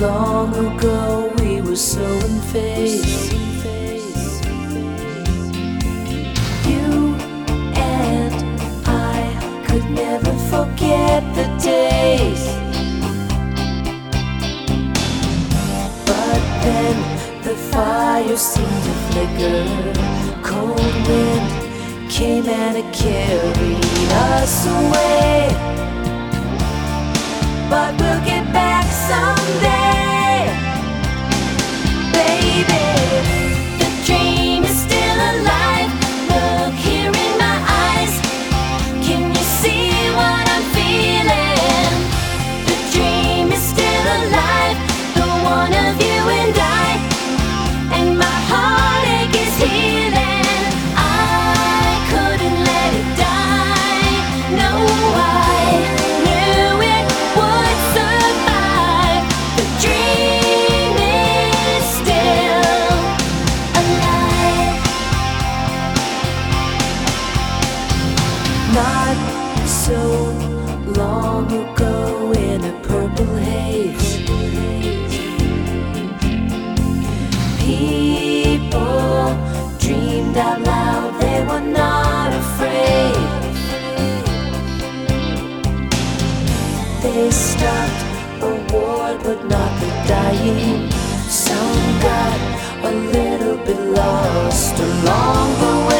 Long ago we were so in phase. You and I could never forget the days. But then the fire seemed to flicker. Cold wind came and it carried us away. But we'll get back someday, baby. The dream is still alive. Look here in my eyes. Can you see what I'm feeling? The dream is still alive. The one of you and I. And my heartache is healing. I couldn't let it die. No, I knew it would survive. The dream is still alive. Not so long ago in a purple haze, people dreamed out loud, they were not afraid. They stopped a war but not the dying. Some got a little bit lost along the way.